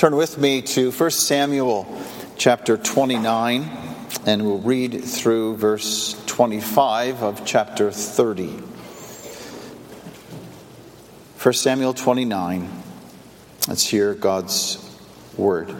Turn with me to 1 Samuel chapter 29, and we'll read through verse 25 of chapter 30. 1 Samuel 29. Let's hear God's word.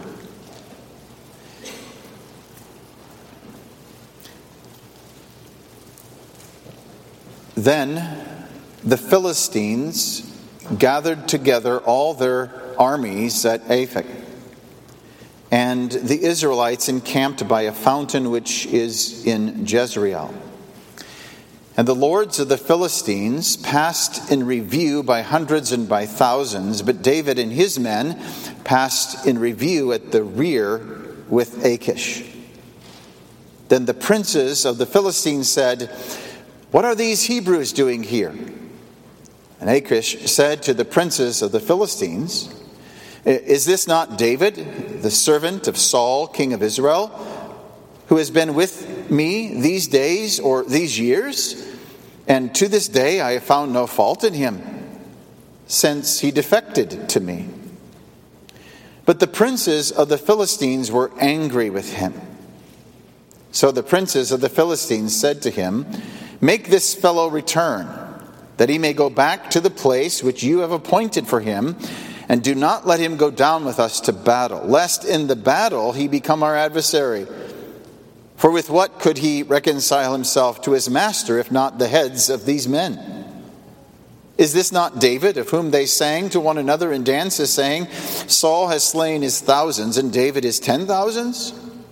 Then the Philistines gathered together all their armies at Aphek, and the Israelites encamped by a fountain which is in Jezreel. And the lords of the Philistines passed in review by hundreds and by thousands, but David and his men passed in review at the rear with Achish. Then the princes of the Philistines said, "What are these Hebrews doing here?" And Achish said to the princes of the Philistines, "Is this not David, the servant of Saul, king of Israel, who has been with me these days or these years? And to this day I have found no fault in him, since he defected to me." But the princes of the Philistines were angry with him. So the princes of the Philistines said to him, "Make this fellow return, that he may go back to the place which you have appointed for him, and do not let him go down with us to battle, lest in the battle he become our adversary. For with what could he reconcile himself to his master, if not the heads of these men? Is this not David, of whom they sang to one another in dances, saying, 'Saul has slain his thousands, and David his 10,000s?'"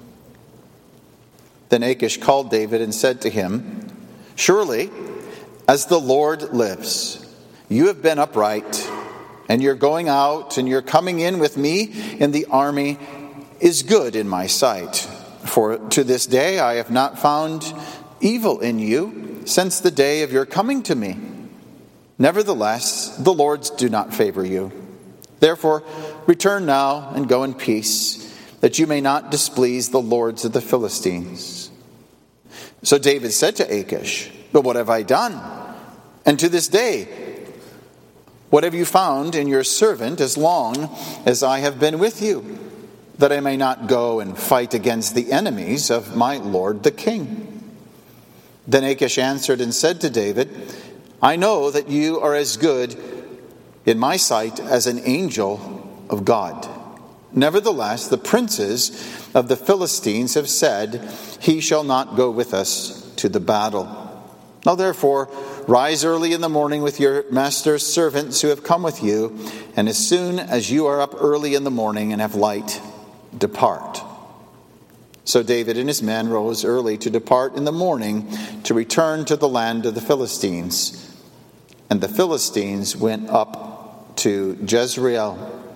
Then Achish called David and said to him, "Surely, as the Lord lives, you have been upright, and your going out and your coming in with me in the army is good in my sight. For to this day I have not found evil in you since the day of your coming to me. Nevertheless, the Lords do not favor you. Therefore, return now and go in peace, that you may not displease the lords of the Philistines." So David said to Achish, "But what have I done? And to this day, what have you found in your servant as long as I have been with you, that I may not go and fight against the enemies of my lord the king?" Then Achish answered and said to David, "I know that you are as good in my sight as an angel of God. Nevertheless, the princes of the Philistines have said, 'He shall not go with us to the battle.' Now therefore, rise early in the morning with your master's servants who have come with you, and as soon as you are up early in the morning and have light, depart." So David and his men rose early to depart in the morning to return to the land of the Philistines. And the Philistines went up to Jezreel.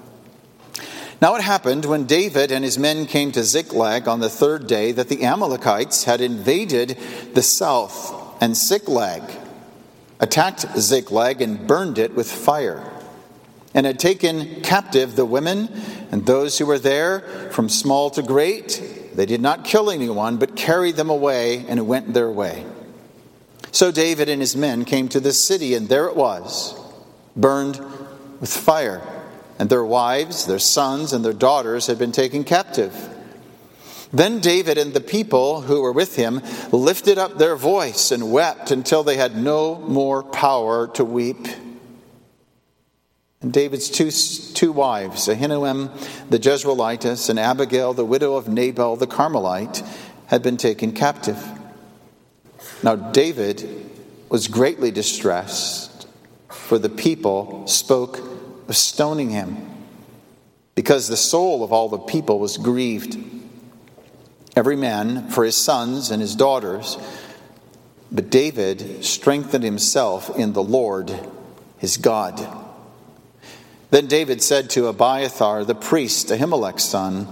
Now it happened when David and his men came to Ziklag on the third day that the Amalekites had invaded the south, and Ziklag attacked Ziklag and burned it with fire, and had taken captive the women and those who were there, from small to great. They did not kill anyone, but carried them away and went their way. So David and his men came to the city, and there it was, burned with fire, and their wives, their sons, and their daughters had been taken captive. Then David and the people who were with him lifted up their voice and wept until they had no more power to weep. And David's two wives, Ahinoam the Jezreelitess and Abigail, the widow of Nabal the Carmelite, had been taken captive. Now David was greatly distressed, for the people spoke of stoning him, because the soul of all the people was grieved, every man for his sons and his daughters. But David strengthened himself in the Lord his God. Then David said to Abiathar the priest, Ahimelech's son,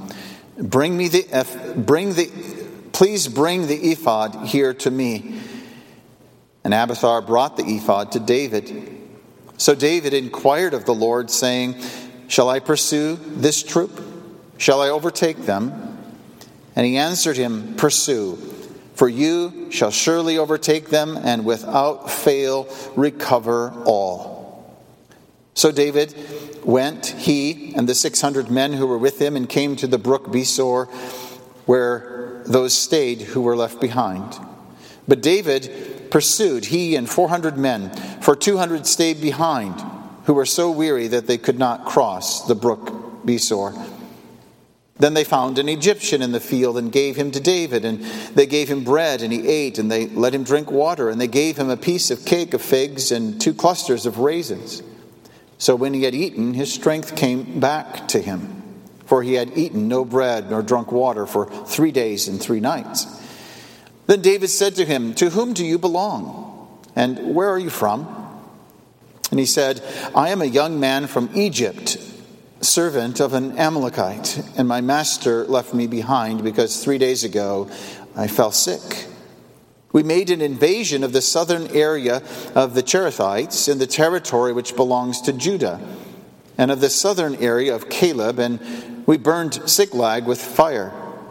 Please bring the ephod here to me." And Abiathar brought the ephod to David. So David inquired of the Lord, saying, "Shall I pursue this troop? Shall I overtake them?" And he answered him, "Pursue, for you shall surely overtake them, and without fail recover all." So David went, he and the 600 men who were with him, and came to the brook Besor, where those stayed who were left behind. But David pursued, he and 400 men, for 200 stayed behind, who were so weary that they could not cross the brook Besor. Then they found an Egyptian in the field and gave him to David, and they gave him bread, and he ate, and they let him drink water, and they gave him a piece of cake of figs and 2 clusters of raisins. So when he had eaten, his strength came back to him, for he had eaten no bread nor drunk water for 3 days and 3 nights. Then David said to him, "To whom do you belong? And where are you from?" And he said, "I am a young man from Egypt, servant of an Amalekite, and my master left me behind because 3 days ago I fell sick. We made an invasion of the southern area of the Cherethites in the territory which belongs to Judah, and of the southern area of Caleb, and we burned Ziklag with fire."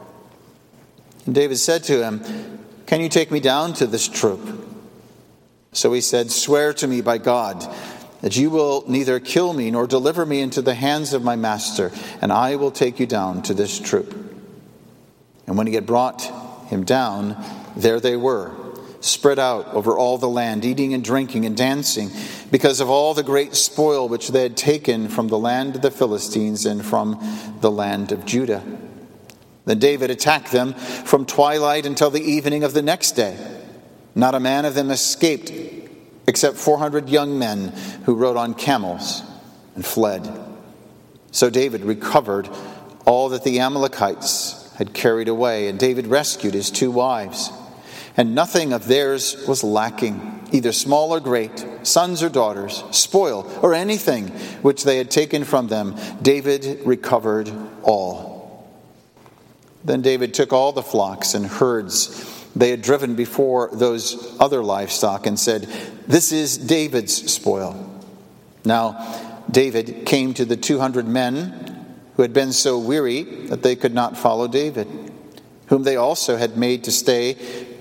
And David said to him, "Can you take me down to this troop?" So he said, "Swear to me by God that you will neither kill me nor deliver me into the hands of my master, and I will take you down to this troop." And when he had brought him down, there they were, spread out over all the land, eating and drinking and dancing, because of all the great spoil which they had taken from the land of the Philistines and from the land of Judah. Then David attacked them from twilight until the evening of the next day. Not a man of them escaped, except 400 young men who rode on camels and fled. So David recovered all that the Amalekites had carried away, and David rescued his 2 wives. And nothing of theirs was lacking, either small or great, sons or daughters, spoil, or anything which they had taken from them. David recovered all. Then David took all the flocks and herds they had driven before those other livestock and said, "This is David's spoil." Now David came to the 200 men who had been so weary that they could not follow David, whom they also had made to stay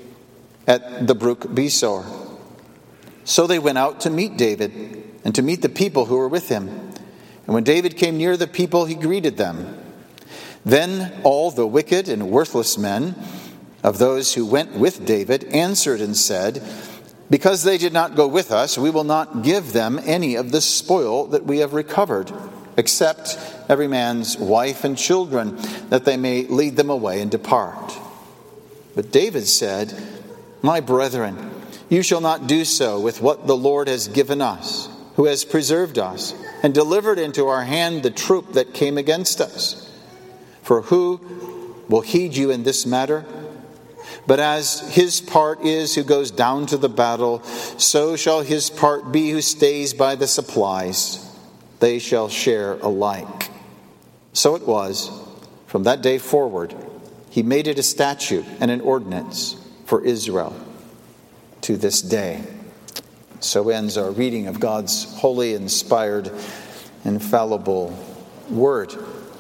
at the brook Besor. So they went out to meet David and to meet the people who were with him. And when David came near the people, he greeted them. Then all the wicked and worthless men of those who went with David answered and said, "Because they did not go with us, we will not give them any of the spoil that we have recovered, except every man's wife and children, that they may lead them away and depart." But David said, "My brethren, you shall not do so with what the Lord has given us, who has preserved us, and delivered into our hand the troop that came against us. For who will heed you in this matter? But as his part is who goes down to the battle, so shall his part be who stays by the supplies. They shall share alike." So it was, from that day forward, he made it a statute and an ordinance for Israel to this day. So ends our reading of God's holy, inspired, infallible word.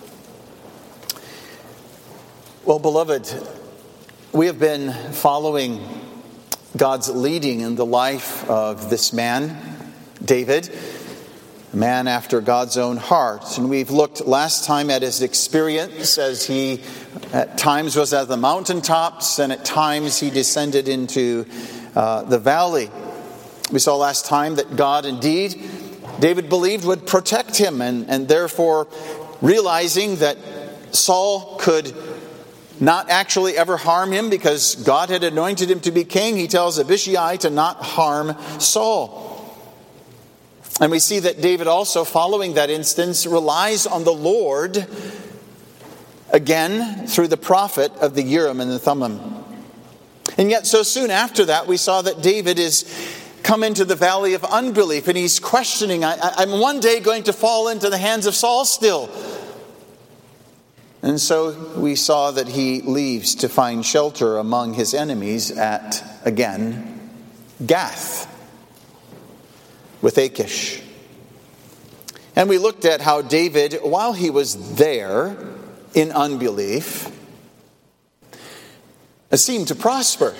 Well, beloved, we have been following God's leading in the life of this man, David, a man after God's own heart. And we've looked last time at his experience as he at times was at the mountaintops and at times he descended into the valley. We saw last time that God indeed, David believed, would protect him, and therefore realizing that Saul could not actually ever harm him because God had anointed him to be king, he tells Abishai to not harm Saul. And we see that David also, following that instance, relies on the Lord again through the prophet of the Urim and the Thummim. And yet so soon after that, we saw that David is come into the valley of unbelief, and he's questioning, I'm one day going to fall into the hands of Saul still. And so we saw that he leaves to find shelter among his enemies at, again, Gath with Achish. And we looked at how David, while he was there in unbelief, seemed to prosper.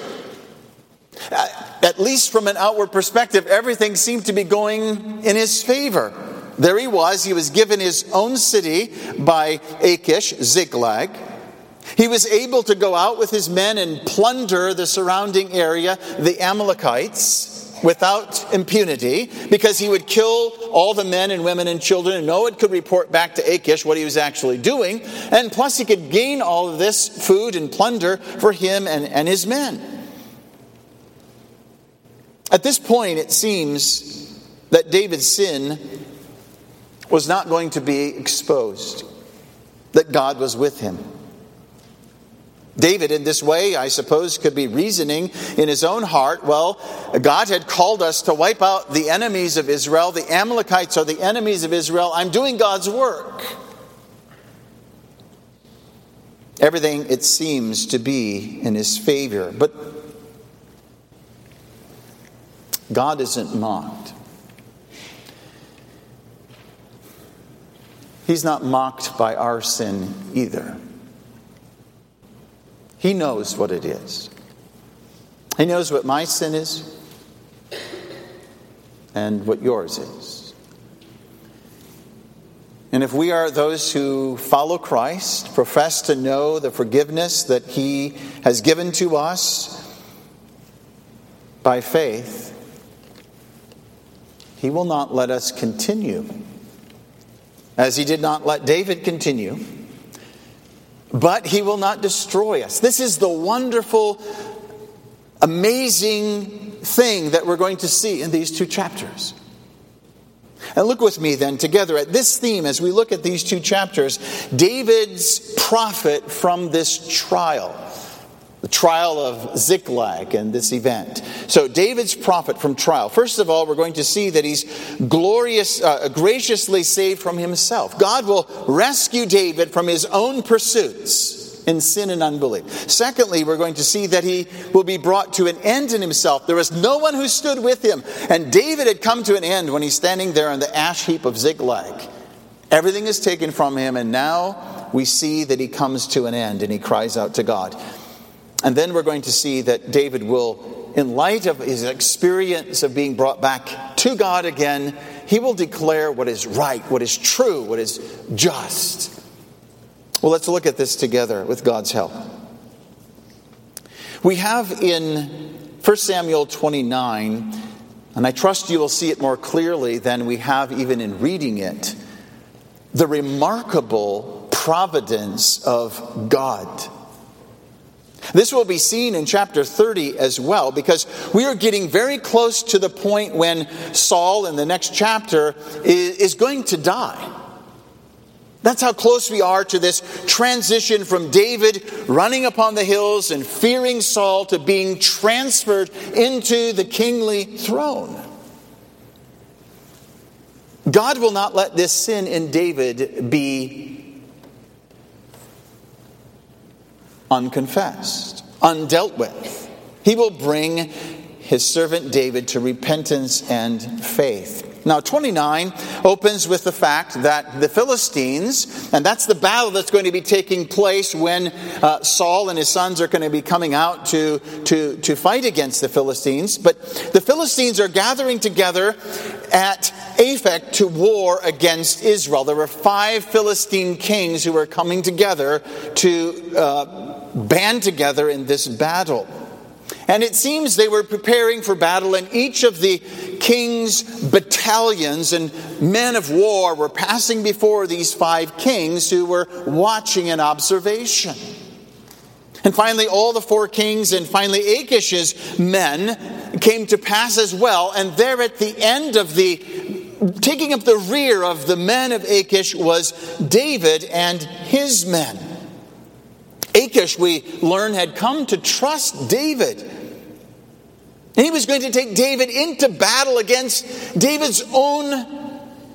At least from an outward perspective, everything seemed to be going in his favor. There he was given his own city by Achish, Ziklag. He was able to go out with his men and plunder the surrounding area, the Amalekites, without impunity, because he would kill all the men and women and children, and no one could report back to Achish what he was actually doing. And plus he could gain all of this food and plunder for him and his men. At this point, it seems that David's sin was not going to be exposed, that God was with him. David, in this way, I suppose, could be reasoning in his own heart, well, God had called us to wipe out the enemies of Israel. The Amalekites are the enemies of Israel. I'm doing God's work. Everything, it seems, to be in his favor. But God isn't mocked. He's not mocked by our sin either. He knows what it is. He knows what my sin is and what yours is. And if we are those who follow Christ, profess to know the forgiveness that He has given to us by faith, He will not let us continue, as He did not let David continue. But He will not destroy us. This is the wonderful, amazing thing that we're going to see in these two chapters. And look with me then together at this theme as we look at these two chapters. David's profit from this trial. The trial of Ziklag and this event. So David's profit from trial. First of all, we're going to see that he's graciously saved from himself. God will rescue David from his own pursuits in sin and unbelief. Secondly, we're going to see that he will be brought to an end in himself. There was no one who stood with him. And David had come to an end when he's standing there on the ash heap of Ziklag. Everything is taken from him, and now we see that he comes to an end and he cries out to God. And then we're going to see that David will, in light of his experience of being brought back to God again, he will declare what is right, what is true, what is just. Well, let's look at this together with God's help. We have in 1 Samuel 29, and I trust you will see it more clearly than we have even in reading it, the remarkable providence of God. This will be seen in chapter 30 as well, because we are getting very close to the point when Saul in the next chapter is going to die. That's how close we are to this transition from David running upon the hills and fearing Saul to being transferred into the kingly throne. God will not let this sin in David be unconfessed, undealt with. He will bring his servant David to repentance and faith. Now, 29 opens with the fact that the Philistines, and that's the battle that's going to be taking place when Saul and his sons are going to be coming out to fight against the Philistines. But the Philistines are gathering together at Aphek to war against Israel. There were 5 Philistine kings who were coming together to band together in this battle. And it seems they were preparing for battle, and each of the king's battalions and men of war were passing before these 5 kings who were watching in observation. And finally, all the 4 kings and finally Achish's men came to pass as well. And there at the end of taking up the rear of the men of Achish was David and his men. Achish, we learn, had come to trust David. And he was going to take David into battle against David's own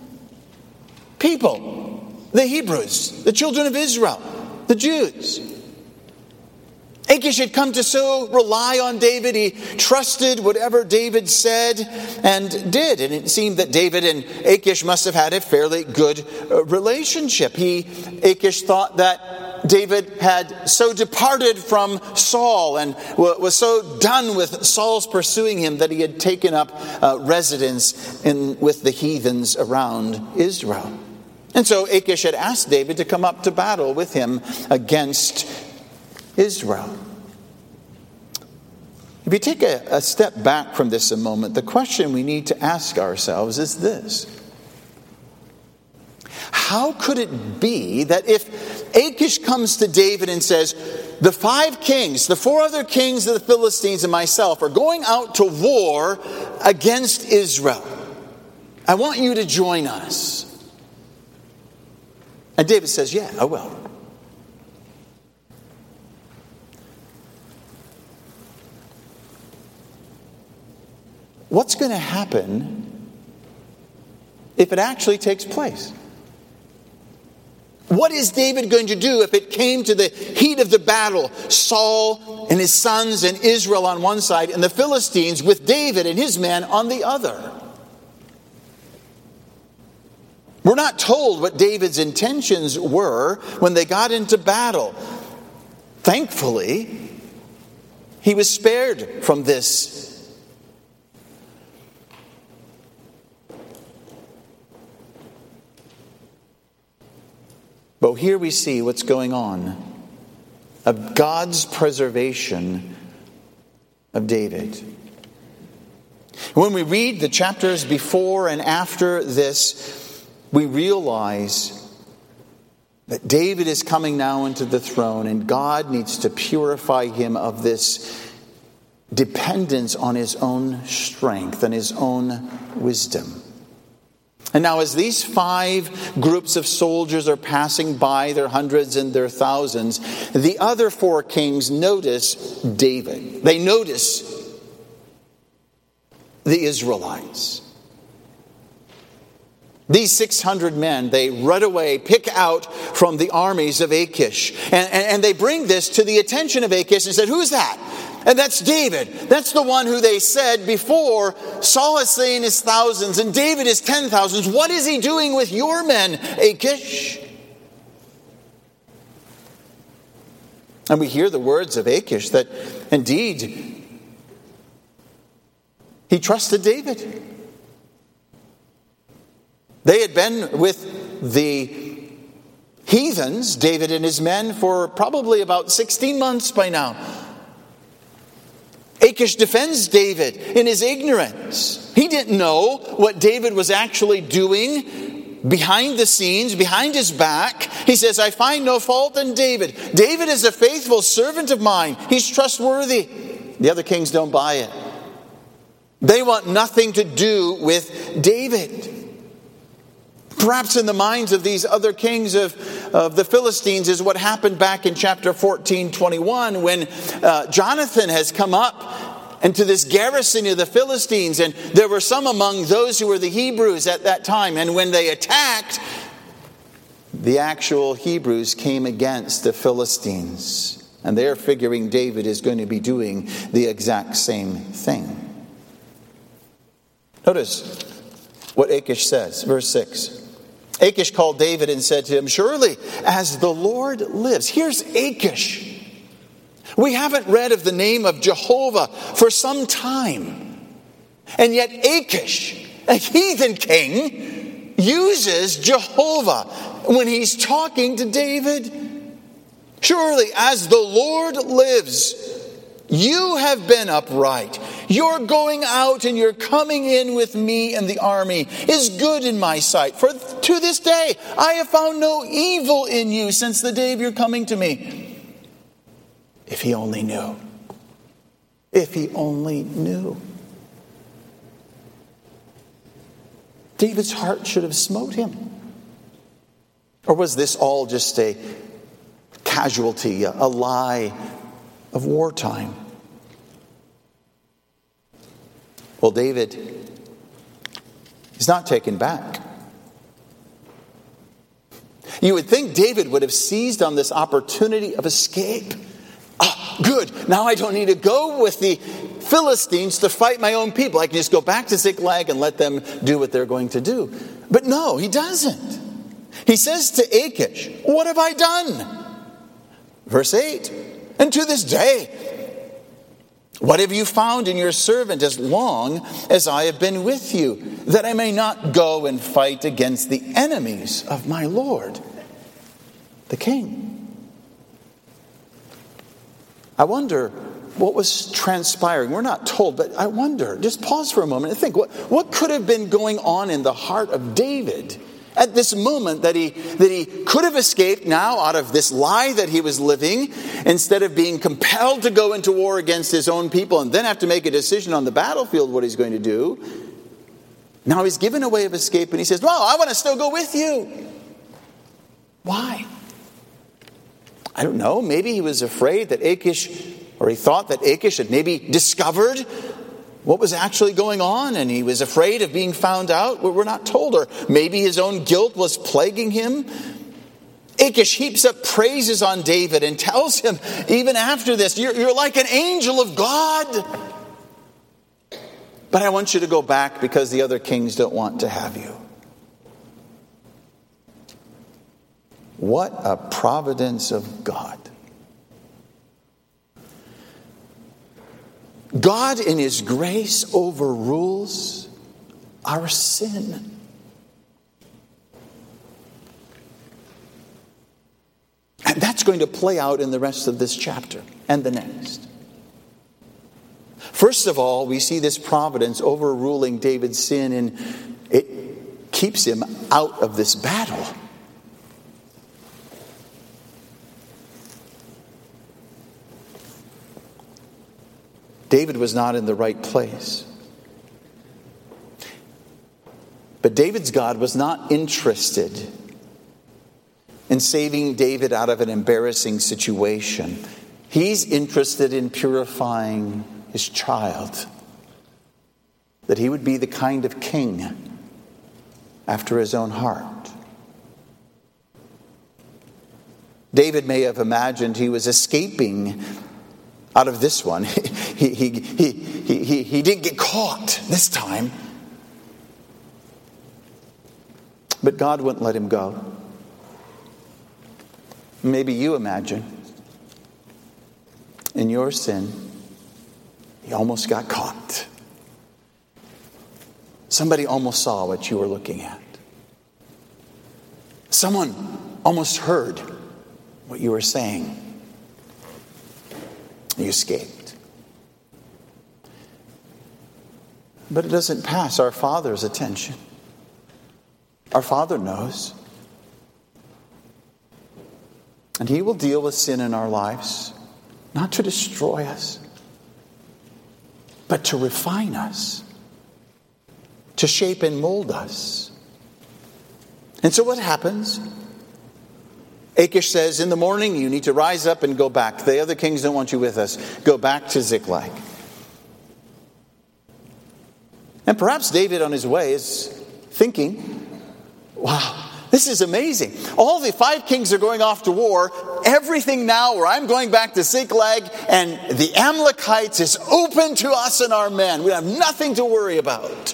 people, the Hebrews, the children of Israel, the Jews. Achish had come to so rely on David. He trusted whatever David said and did. And it seemed that David and Achish must have had a fairly good relationship. Achish thought that David had so departed from Saul and was so done with Saul's pursuing him that he had taken up residence with the heathens around Israel. And so Achish had asked David to come up to battle with him against Israel. If you take a step back from this a moment, the question we need to ask ourselves is this. How could it be that if Achish comes to David and says, the 5 kings, the 4 other kings of the Philistines and myself are going out to war against Israel. I want you to join us. And David says, yeah, I will. What's going to happen if it actually takes place? What is David going to do if it came to the heat of the battle? Saul and his sons and Israel on one side, and the Philistines with David and his men on the other. We're not told what David's intentions were when they got into battle. Thankfully, he was spared from this. But here we see what's going on, of God's preservation of David. When we read the chapters before and after this, we realize that David is coming now into the throne, and God needs to purify him of this dependence on his own strength and his own wisdom. And now as these 5 groups of soldiers are passing by, their hundreds and their thousands, the other 4 kings notice David. They notice the Israelites. These 600 men, they run away, pick out from the armies of Achish. And they bring this to the attention of Achish and said, who's that? And that's David. That's the one who they said before, Saul has slain his thousands and David his 10,000s. What is he doing with your men, Achish? And we hear the words of Achish that indeed he trusted David. They had been with the heathens, David and his men, for probably about 16 months by now. Achish defends David in his ignorance. He didn't know what David was actually doing behind the scenes, behind his back. He says, I find no fault in David. David is a faithful servant of mine. He's trustworthy. The other kings don't buy it. They want nothing to do with David. Perhaps in the minds of these other kings of the Philistines is what happened back in chapter 14:21 when Jonathan has come up into this garrison of the Philistines, and there were some among those who were the Hebrews at that time, and when they attacked, the actual Hebrews came against the Philistines, and they're figuring David is going to be doing the exact same thing. Notice what Achish says, verse 6. Achish called David and said to him, surely as the Lord lives. Here's Achish. We haven't read of the name of Jehovah for some time. And yet Achish, a heathen king, uses Jehovah when he's talking to David. Surely as the Lord lives, you have been upright. Your going out and your coming in with me and the army is good in my sight. For to this day I have found no evil in you since the day of your coming to me. If he only knew. If he only knew. David's heart should have smote him. Or was this all just a casualty, a lie of wartime? Well, David is not taken back. You would think David would have seized on this opportunity of escape. Good. Now I don't need to go with the Philistines to fight my own people. I can just go back to Ziklag and let them do what they're going to do. But no, he doesn't. He says to Achish, what have I done? Verse 8, and to this day, what have you found in your servant as long as I have been with you, that I may not go and fight against the enemies of my Lord, the king? I wonder what was transpiring. We're not told, but I wonder, just pause for a moment and think, what could have been going on in the heart of David at this moment that he could have escaped now out of this lie that he was living, instead of being compelled to go into war against his own people and then have to make a decision on the battlefield what he's going to do. Now he's given a way of escape and he says, well, I want to still go with you. Why? I don't know. Maybe he was afraid that Achish, or he thought that Achish had maybe discovered what was actually going on, and he was afraid of being found out. We're not told. Or maybe his own guilt was plaguing him. Achish heaps up praises on David and tells him, even after this, you're like an angel of God. But I want you to go back because the other kings don't want to have you. What a providence of God. God in His grace overrules our sin. And that's going to play out in the rest of this chapter and the next. First of all, we see this providence overruling David's sin, and it keeps him out of this battle. David was not in the right place. But David's God was not interested in saving David out of an embarrassing situation. He's interested in purifying his child, that he would be the kind of king after his own heart. David may have imagined he was escaping out of this one. He didn't get caught this time. But God wouldn't let him go. Maybe you imagine in your sin, you almost got caught. Somebody almost saw what you were looking at. Someone almost heard what you were saying. You escaped. But it doesn't pass our Father's attention. Our Father knows. And He will deal with sin in our lives, not to destroy us, but to refine us, to shape and mold us. And so what happens? Achish says, in the morning you need to rise up and go back. The other kings don't want you with us. Go back to Ziklag. And perhaps David on his way is thinking, wow, this is amazing. All the 5 kings are going off to war. Everything now where I'm going back to Ziklag and the Amalekites is open to us and our men. We have nothing to worry about.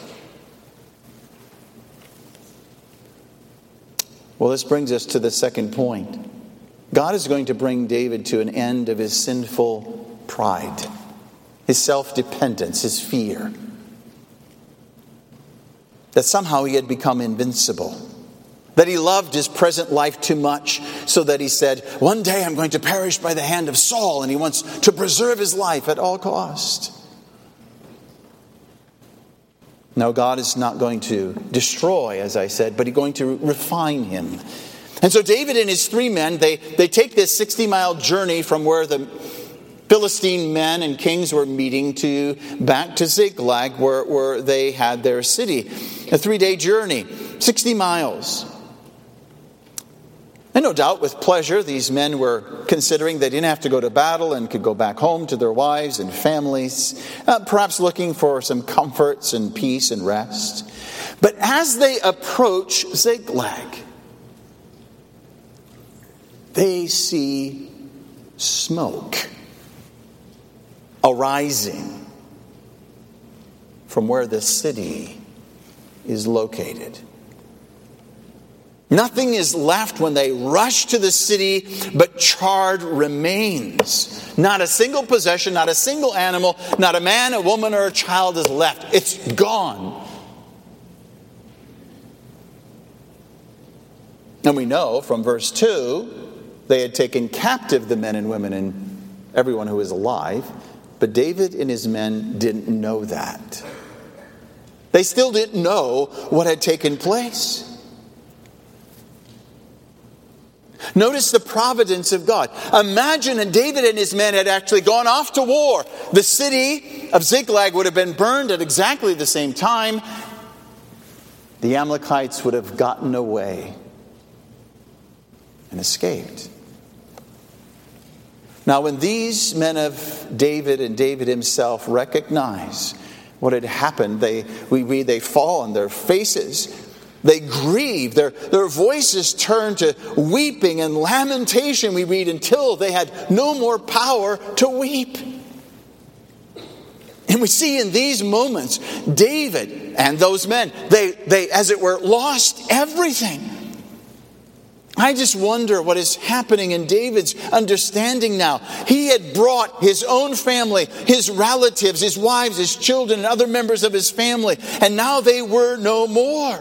Well, this brings us to the second point. God is going to bring David to an end of his sinful pride, his self-dependence, his fear. That somehow he had become invincible. That he loved his present life too much, so that he said, one day I'm going to perish by the hand of Saul, and he wants to preserve his life at all cost. No, God is not going to destroy, as I said, but He's going to refine him. And so David and his 3 men, they take this 60-mile journey from where the Philistine men and kings were meeting to back to Ziklag, where they had their city. A 3-day journey, 60 miles. And no doubt with pleasure, these men were considering they didn't have to go to battle and could go back home to their wives and families, perhaps looking for some comforts and peace and rest. But as they approach Ziklag, they see smoke arising from where the city is located. Nothing is left when they rush to the city but charred remains. Not a single possession, not a single animal, not a man, a woman, or a child is left. It's gone. And we know from verse 2, they had taken captive the men and women and everyone who was alive. But David and his men didn't know that. They still didn't know what had taken place. Notice the providence of God. Imagine if David and his men had actually gone off to war. The city of Ziklag would have been burned at exactly the same time. The Amalekites would have gotten away and escaped. Now, when these men of David and David himself recognize what had happened, we read they fall on their faces. They grieve. Their voices turn to weeping and lamentation, we read, until they had no more power to weep. And we see in these moments, David and those men, they as it were, lost everything. I just wonder what is happening in David's understanding now. He had brought his own family, his relatives, his wives, his children, and other members of his family, and now they were no more.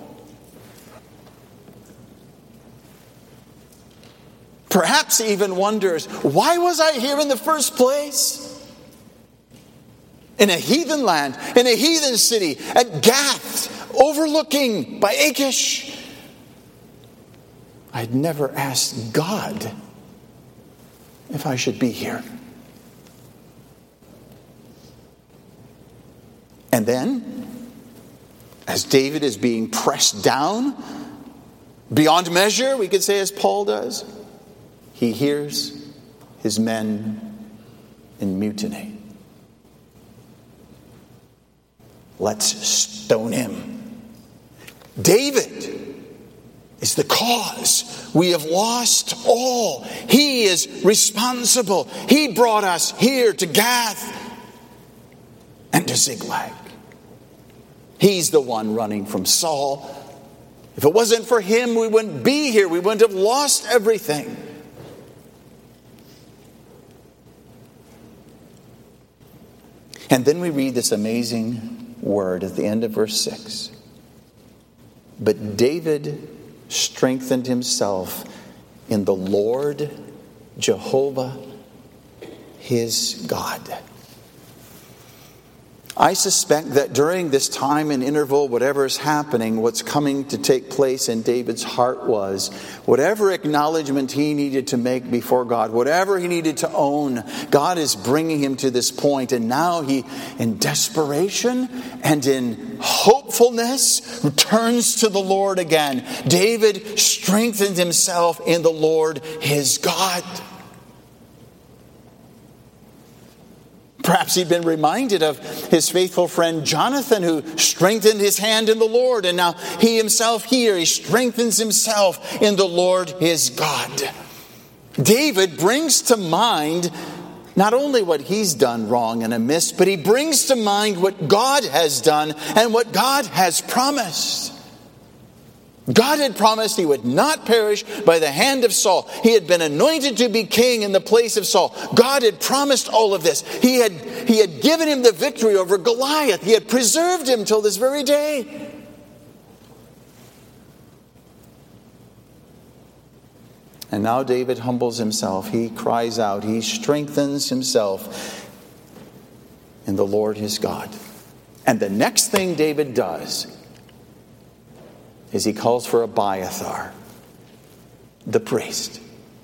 Perhaps he even wonders, why was I here in the first place? In a heathen land, in a heathen city, at Gath, overlooking by Achish. I'd never asked God if I should be here. And then, as David is being pressed down beyond measure, we could say as Paul does, he hears his men in mutiny. Let's stone him. David is the cause. We have lost all. He is responsible. He brought us here to Gath and to Ziklag. He's the one running from Saul. If it wasn't for him, we wouldn't be here. We wouldn't have lost everything. And then we read this amazing word at the end of verse 6. But David strengthened himself in the Lord Jehovah his God. I suspect that during this time and interval, whatever is happening, what's coming to take place in David's heart was whatever acknowledgement he needed to make before God, whatever he needed to own, God is bringing him to this point. And now he, in desperation and in hopefulness, returns to the Lord again. David strengthened himself in the Lord his God. Perhaps he'd been reminded of his faithful friend Jonathan, who strengthened his hand in the Lord. And now he himself here, he strengthens himself in the Lord his God. David brings to mind not only what he's done wrong and amiss, but he brings to mind what God has done and what God has promised. God had promised he would not perish by the hand of Saul. He had been anointed to be king in the place of Saul. God had promised all of this. He had given him the victory over Goliath. He had preserved him till this very day. And now David humbles himself. He cries out. He strengthens himself in the Lord his God. And the next thing David does is he calls for Abiathar, the priest.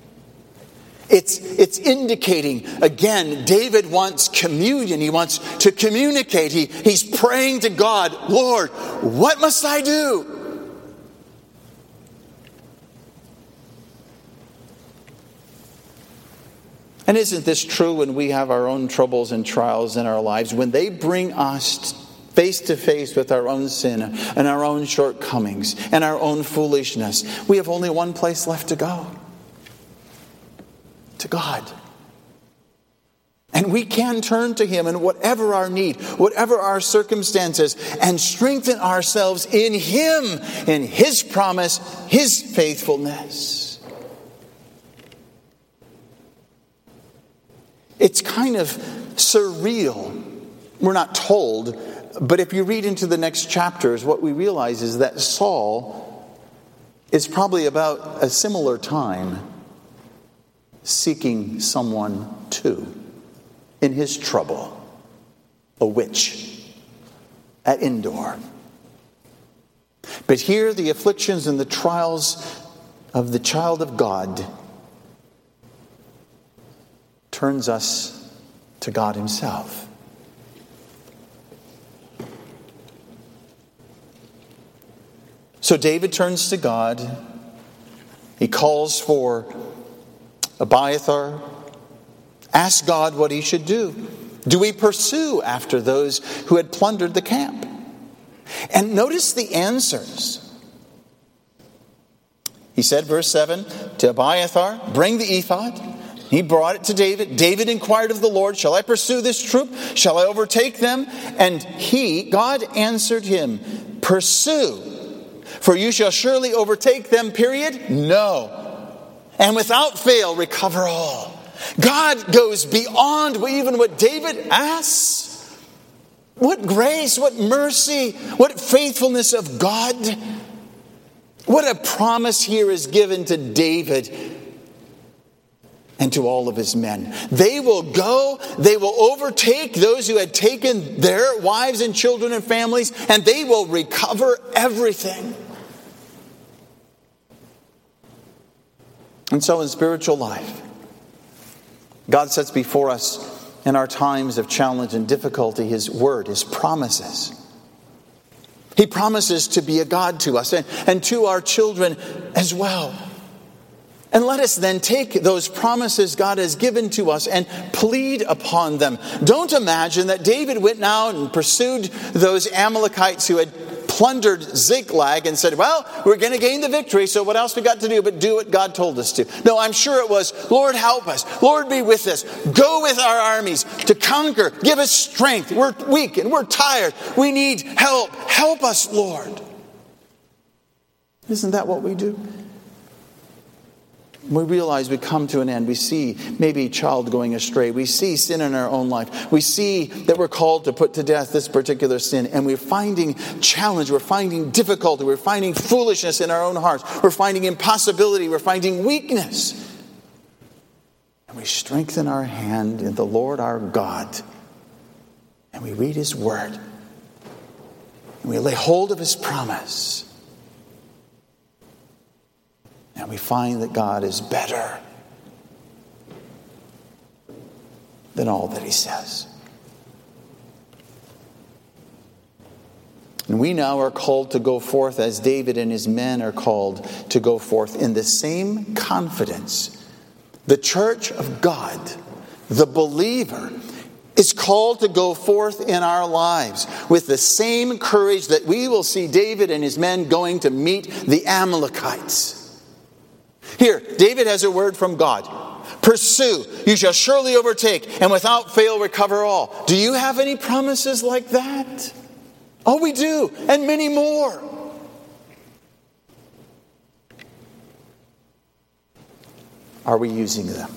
It's indicating, again, David wants communion. He wants to communicate. He's praying to God, Lord, what must I do? And isn't this true when we have our own troubles and trials in our lives? When they bring us face to face with our own sin and our own shortcomings and our own foolishness, we have only one place left to go. To God. And we can turn to Him in whatever our need, whatever our circumstances, and strengthen ourselves in Him, in His promise, His faithfulness. It's kind of surreal. We're not told, but if you read into the next chapters, what we realize is that Saul is probably about a similar time seeking someone too. In his trouble, a witch at Endor. But here the afflictions and the trials of the child of God turns us to God Himself. So David turns to God. He calls for Abiathar. Ask God what he should do. Do we pursue after those who had plundered the camp? And notice the answers. He said, verse 7, to Abiathar, bring the ephod. He brought it to David. David inquired of the Lord, shall I pursue this troop? Shall I overtake them? And God answered him, pursue, for you shall surely overtake them, period. No. And without fail recover all. God goes beyond even what David asks. What grace, what mercy, what faithfulness of God. What a promise here is given to David and to all of his men. They will go, they will overtake those who had taken their wives and children and families, and they will recover everything. And so in spiritual life, God sets before us in our times of challenge and difficulty His word, His promises. He promises to be a God to us and to our children as well. And let us then take those promises God has given to us and plead upon them. Don't imagine that David went out and pursued those Amalekites who had plundered Ziklag and said, well, we're going to gain the victory, so what else we got to do but do what God told us to? No, I'm sure it was, Lord, help us. Lord, be with us. Go with our armies to conquer. Give us strength. We're weak and we're tired. We need help. Help us, Lord. Isn't that what we do? We realize we come to an end. We see maybe a child going astray. We see sin in our own life. We see that we're called to put to death this particular sin. And we're finding challenge. We're finding difficulty. We're finding foolishness in our own hearts. We're finding impossibility. We're finding weakness. And we strengthen our hand in the Lord our God. And we read His word. And we lay hold of His promise. And we find that God is better than all that He says. And we now are called to go forth as David and his men are called to go forth in the same confidence. The church of God, the believer, is called to go forth in our lives with the same courage that we will see David and his men going to meet the Amalekites. Here, David has a word from God. Pursue, you shall surely overtake, and without fail recover all. Do you have any promises like that? Oh, we do, and many more. Are we using them?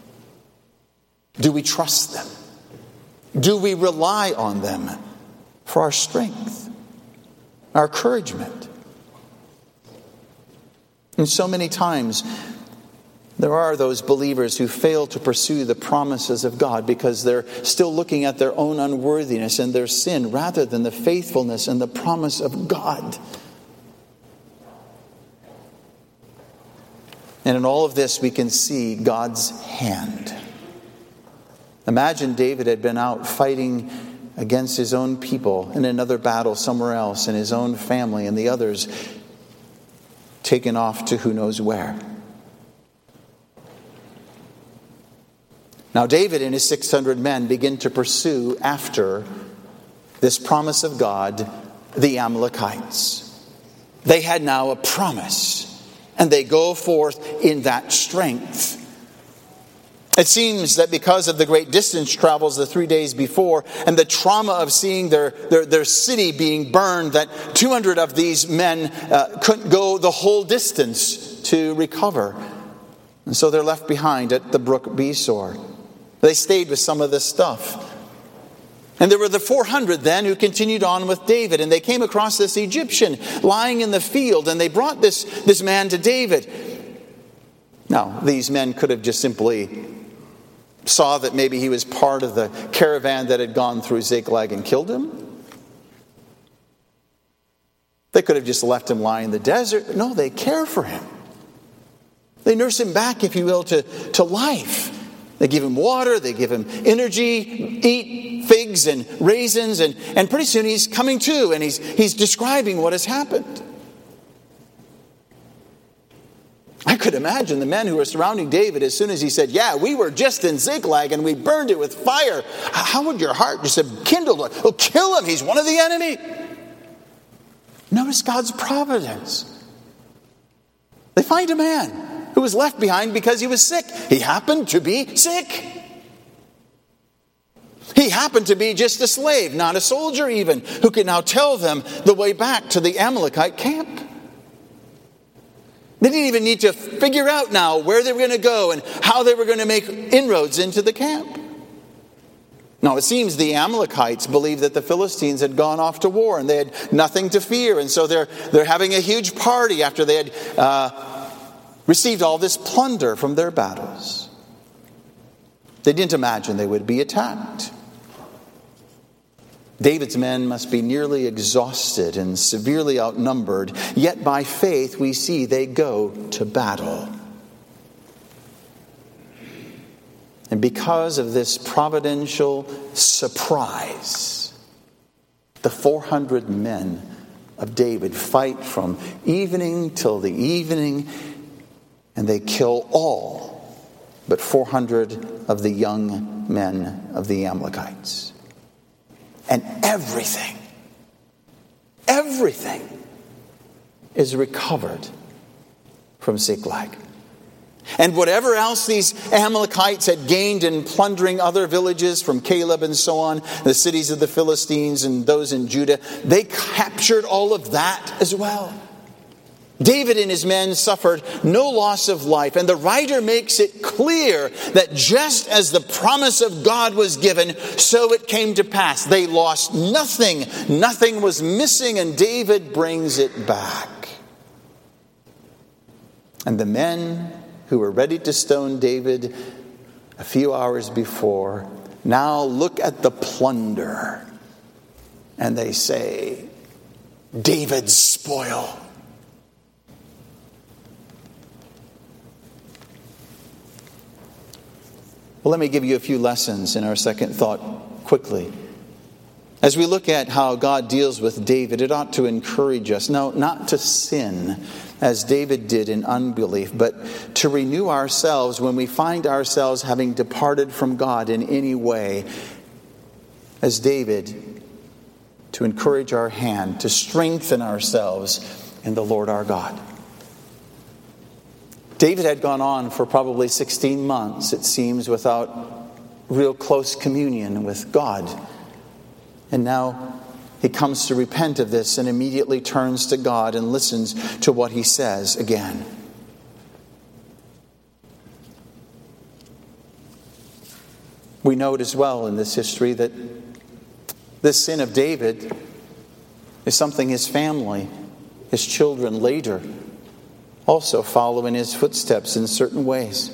Do we trust them? Do we rely on them for our strength, our encouragement? And so many times, there are those believers who fail to pursue the promises of God because they're still looking at their own unworthiness and their sin rather than the faithfulness and the promise of God. And in all of this, we can see God's hand. Imagine David had been out fighting against his own people in another battle somewhere else, and his own family and the others taken off to who knows where. Now David and his 600 men begin to pursue after this promise of God, the Amalekites. They had now a promise, and they go forth in that strength. It seems that because of the great distance travels the 3 days before and the trauma of seeing their city being burned, that 200 of these men couldn't go the whole distance to recover. And so they're left behind at the brook Besor. They stayed with some of this stuff. And there were the 400 then who continued on with David. And they came across this Egyptian lying in the field. And they brought this man to David. Now, these men could have just simply saw that maybe he was part of the caravan that had gone through Ziklag and killed him. They could have just left him lie in the desert. No, they care for him. They nurse him back, if you will, to life. They give him water, they give him energy, eat figs and raisins, and pretty soon he's coming to, and he's describing what has happened. I could imagine the men who were surrounding David as soon as he said, yeah, we were just in Ziklag and we burned it with fire. How would your heart just have kindled? Oh, kill him, he's one of the enemy. Notice God's providence. They find a man who was left behind because he was sick. He happened to be sick. He happened to be just a slave, not a soldier even, who could now tell them the way back to the Amalekite camp. They didn't even need to figure out now where they were going to go and how they were going to make inroads into the camp. Now, it seems the Amalekites believed that the Philistines had gone off to war and they had nothing to fear. And so they're having a huge party after they had received all this plunder from their battles. They didn't imagine they would be attacked. David's men must be nearly exhausted and severely outnumbered, yet by faith we see they go to battle. And because of this providential surprise, the 400 men of David fight from evening till the evening, and they kill all but 400 of the young men of the Amalekites. And everything is recovered from Ziklag. And whatever else these Amalekites had gained in plundering other villages from Caleb and so on, the cities of the Philistines and those in Judah, they captured all of that as well. David and his men suffered no loss of life, and the writer makes it clear that just as the promise of God was given, so it came to pass. They lost nothing. Nothing was missing, and David brings it back. And the men who were ready to stone David a few hours before now look at the plunder, and they say, David's spoil. Well, let me give you a few lessons in our second thought quickly. As we look at how God deals with David, it ought to encourage us, no, not to sin as David did in unbelief, but to renew ourselves when we find ourselves having departed from God in any way, as David, to encourage our hand, to strengthen ourselves in the Lord our God. David had gone on for probably 16 months, it seems, without real close communion with God. And now he comes to repent of this and immediately turns to God and listens to what he says again. We note as well in this history that this sin of David is something his family, his children later also follow in his footsteps in certain ways.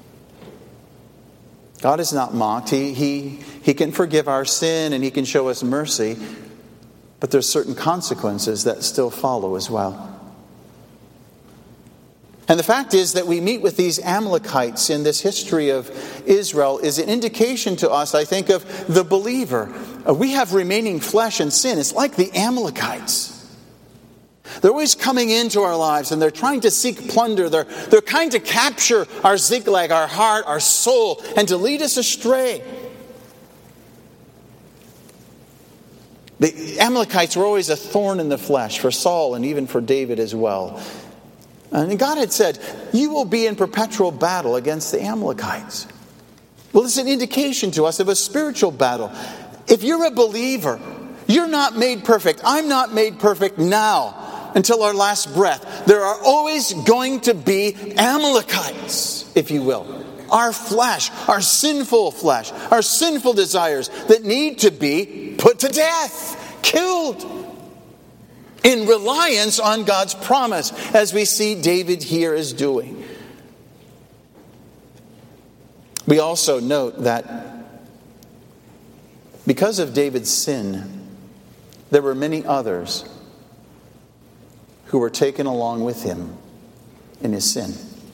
God is not mocked. He can forgive our sin and he can show us mercy, but there's certain consequences that still follow as well. And the fact is that we meet with these Amalekites in this history of Israel is an indication to us, I think, of the believer. We have remaining flesh and sin. It's like the Amalekites. They're always coming into our lives and they're trying to seek plunder. They're trying to capture our Ziklag, our heart, our soul, and to lead us astray. The Amalekites were always a thorn in the flesh for Saul and even for David as well. And God had said, you will be in perpetual battle against the Amalekites. Well, it's an indication to us of a spiritual battle. If you're a believer, you're not made perfect. I'm not made perfect now until our last breath. There are always going to be Amalekites, if you will. Our flesh, our sinful desires that need to be put to death, killed, in reliance on God's promise, as we see David here is doing. We also note that because of David's sin, there were many others who were taken along with him in his sin.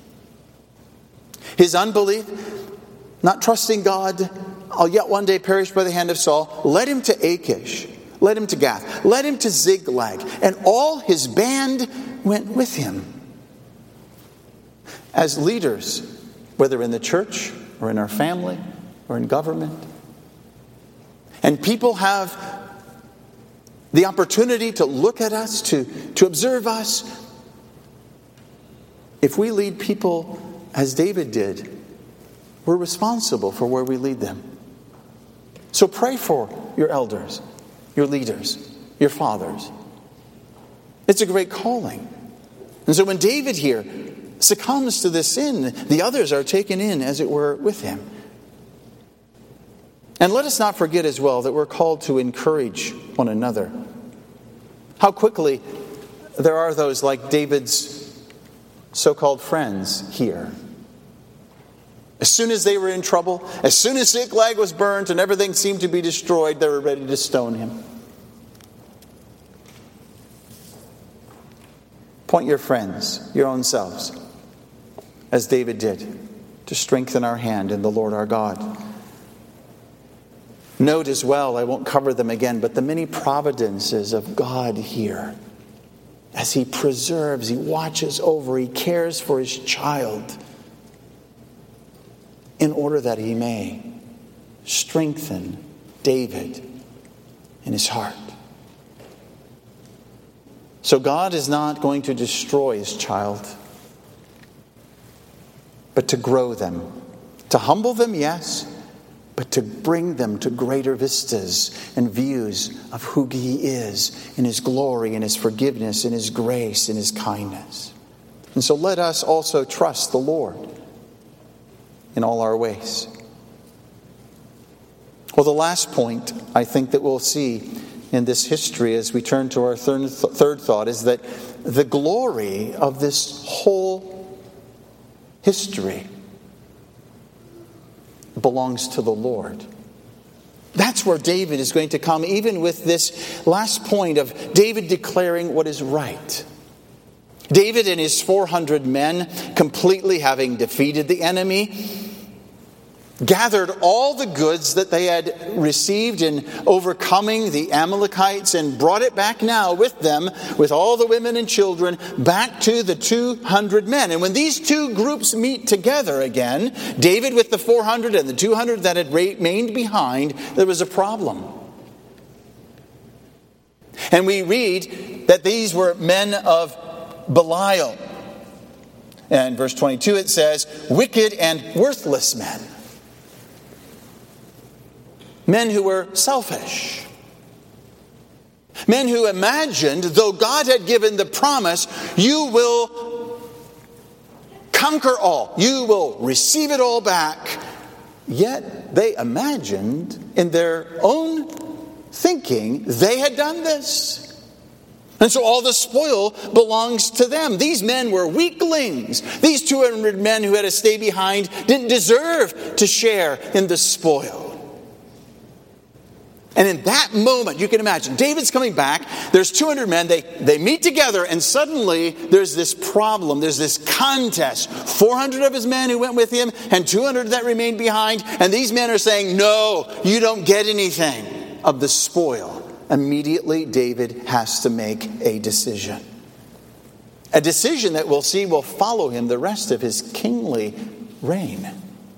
His unbelief, not trusting God, I'll yet one day perish by the hand of Saul, led him to Achish, led him to Gath, led him to Ziklag, and all his band went with him. As leaders, whether in the church or in our family or in government, and people have the opportunity to look at us, to observe us, if we lead people as David did, we're responsible for where we lead them. So pray for your elders, your leaders, your fathers. It's a great calling. And so when David here succumbs to this sin, the others are taken in, as it were, with him. And let us not forget as well that we're called to encourage one another. How quickly there are those like David's so-called friends here. As soon as they were in trouble, as soon as Ziklag was burnt and everything seemed to be destroyed, they were ready to stone him. Point your friends, your own selves, as David did, to strengthen our hand in the Lord our God. Note as well, I won't cover them again, but the many providences of God here. As he preserves, he watches over, he cares for his child in order that he may strengthen David in his heart. So God is not going to destroy his child, but to grow them. To humble them, yes, but to bring them to greater vistas and views of who he is in his glory, in his forgiveness, in his grace, in his kindness. And so let us also trust the Lord in all our ways. Well, the last point I think that we'll see in this history as we turn to our third thought is that the glory of this whole history belongs to the Lord. That's where David is going to come, even with this last point of David declaring what is right. David and his 400 men, completely having defeated the enemy, gathered all the goods that they had received in overcoming the Amalekites and brought it back now with them, with all the women and children, back to the 200 men. And when these two groups meet together again, David with the 400 and the 200 that had remained behind, there was a problem. And we read that these were men of Belial. And verse 22 it says, wicked and worthless men. Men who were selfish. Men who imagined, though God had given the promise, you will conquer all. You will receive it all back. Yet they imagined in their own thinking they had done this. And so all the spoil belongs to them. These men were weaklings. These 200 men who had to stay behind didn't deserve to share in the spoil. And in that moment, you can imagine, David's coming back, there's 200 men, they meet together, and suddenly there's this problem, there's this contest. 400 of his men who went with him, and 200 that remained behind, and these men are saying, no, you don't get anything of the spoil. Immediately, David has to make a decision. A decision that we'll see will follow him the rest of his kingly reign.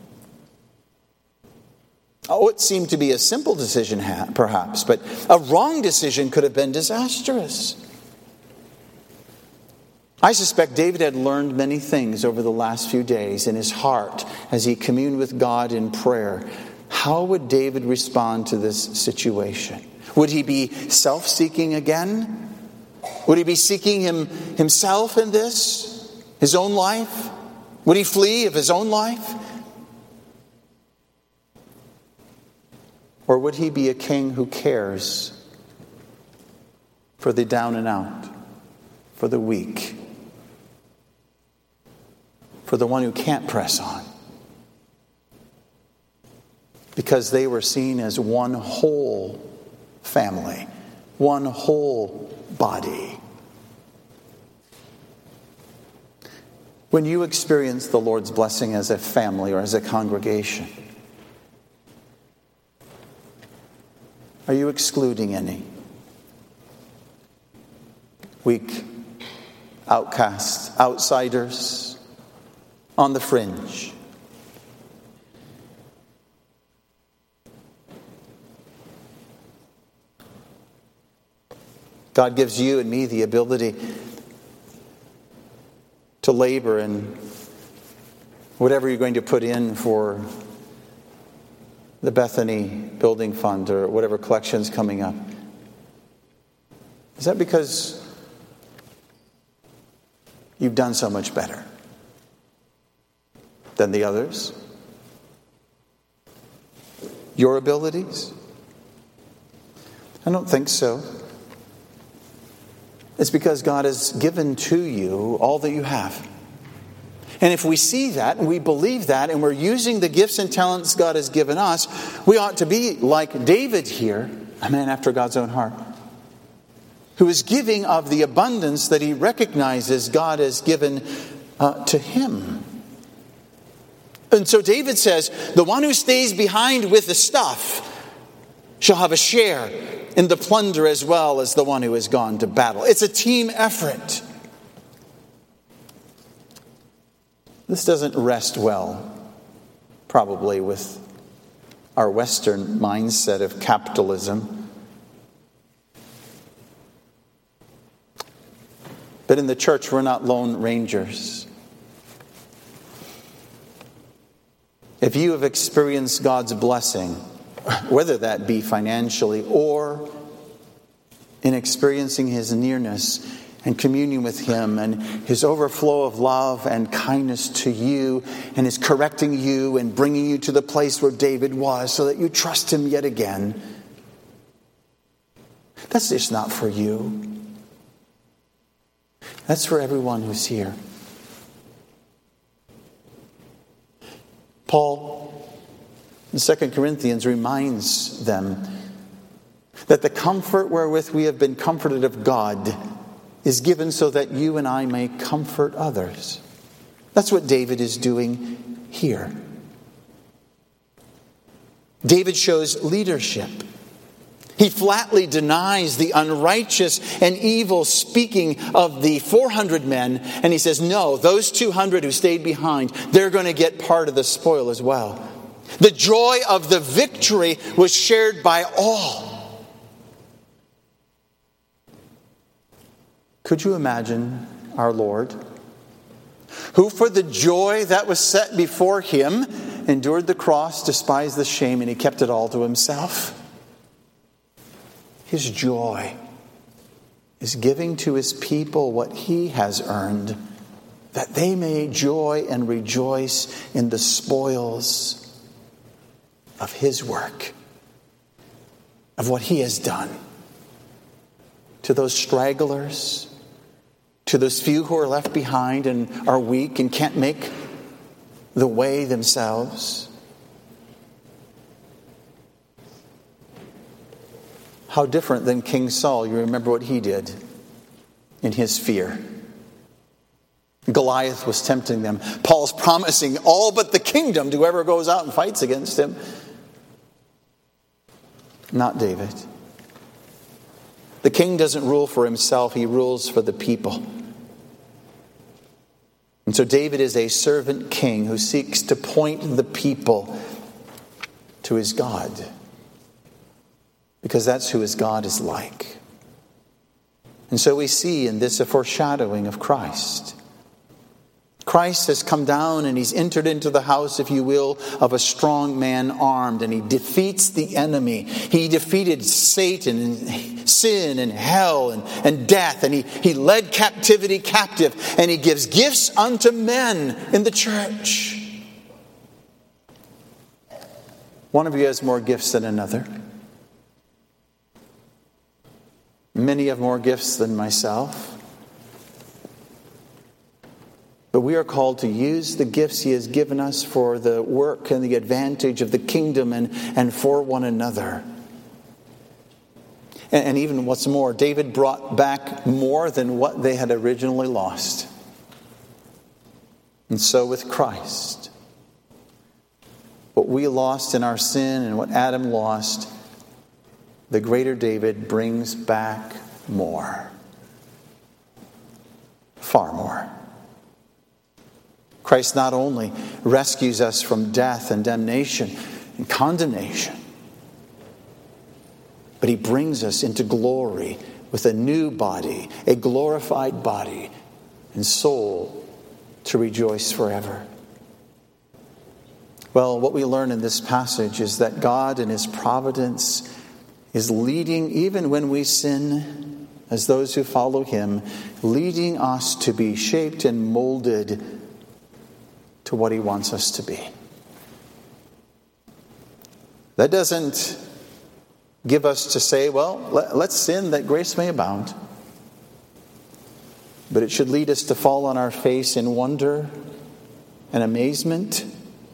Oh, it seemed to be a simple decision, perhaps, but a wrong decision could have been disastrous. I suspect David had learned many things over the last few days in his heart as he communed with God in prayer. How would David respond to this situation? Would he be self-seeking again? Would he be seeking himself in this? His own life? Would he flee of his own life? Or would he be a king who cares for the down and out, for the weak, for the one who can't press on? Because they were seen as one whole family, one whole body. When you experience the Lord's blessing as a family or as a congregation, are you excluding any? Weak, outcasts, outsiders, on the fringe? God gives you and me the ability to labor in whatever you're going to put in for the Bethany Building Fund or whatever collection's coming up. Is that because you've done so much better than the others? Your abilities? I don't think so. It's because God has given to you all that you have. And if we see that and we believe that and we're using the gifts and talents God has given us, we ought to be like David here, a man after God's own heart, who is giving of the abundance that he recognizes God has given to him. And so David says, the one who stays behind with the stuff shall have a share in the plunder as well as the one who has gone to battle. It's a team effort. This doesn't rest well, probably, with our Western mindset of capitalism. But in the church, we're not lone rangers. If you have experienced God's blessing, whether that be financially or in experiencing His nearness and communion with Him and His overflow of love and kindness to you and His correcting you and bringing you to the place where David was so that you trust Him yet again, that's just not for you. That's for everyone who's here. Paul in 2 Corinthians reminds them that the comfort wherewith we have been comforted of God is given so that you and I may comfort others. That's what David is doing here. David shows leadership. He flatly denies the unrighteous and evil speaking of the 400 men, and he says, no, those 200 who stayed behind, they're going to get part of the spoil as well. The joy of the victory was shared by all. Could you imagine our Lord, who for the joy that was set before Him endured the cross, despised the shame, and He kept it all to Himself? His joy is giving to His people what He has earned, that they may joy and rejoice in the spoils of His work, of what He has done. To those stragglers, to those few who are left behind and are weak and can't make the way themselves. How different than King Saul. You remember what he did in his fear. Goliath was tempting them. Paul's promising all but the kingdom to whoever goes out and fights against him. Not David. The king doesn't rule for himself, he rules for the people. And so David is a servant king who seeks to point the people to his God. Because that's who his God is like. And so we see in this a foreshadowing of Christ. Christ has come down and he's entered into the house, if you will, of a strong man armed, and he defeats the enemy. He defeated Satan and sin and hell and death, and he led captivity captive, and he gives gifts unto men in the church. One of you has more gifts than another. Many have more gifts than myself. But we are called to use the gifts he has given us for the work and the advantage of the kingdom and for one another. And even what's more, David brought back more than what they had originally lost. And so with Christ, what we lost in our sin and what Adam lost, the greater David brings back more. Far more. Christ not only rescues us from death and damnation and condemnation, but he brings us into glory with a new body, a glorified body and soul to rejoice forever. Well, what we learn in this passage is that God in his providence is leading, even when we sin, as those who follow him, leading us to be shaped and molded to what he wants us to be. That doesn't give us to say, well, let's sin that grace may abound. But it should lead us to fall on our face in wonder and amazement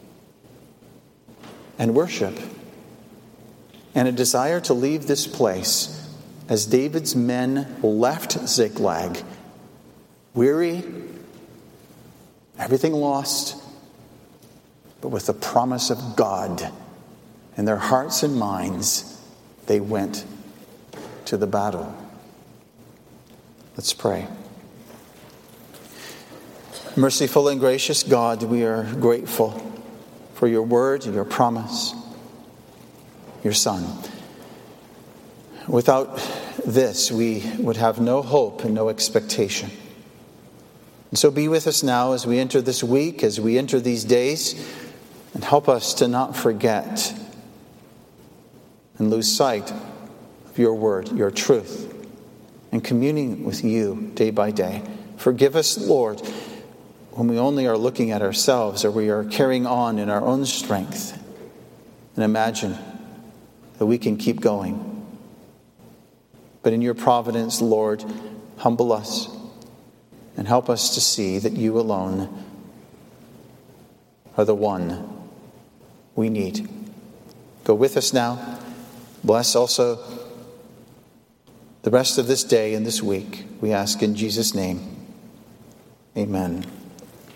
and worship and a desire to leave this place as David's men left Ziklag, weary, everything lost, but with the promise of God in their hearts and minds, they went to the battle. Let's pray. Merciful and gracious God, we are grateful for your word and your promise, your Son. Without this, we would have no hope and no expectation. And so be with us now as we enter this week, as we enter these days, and help us to not forget and lose sight of your word, your truth, and communing with you day by day. Forgive us, Lord, when we only are looking at ourselves or we are carrying on in our own strength and imagine that we can keep going. But in your providence, Lord, humble us and help us to see that you alone are the one we need. Go with us now. Bless also the rest of this day and this week. We ask in Jesus' name. Amen.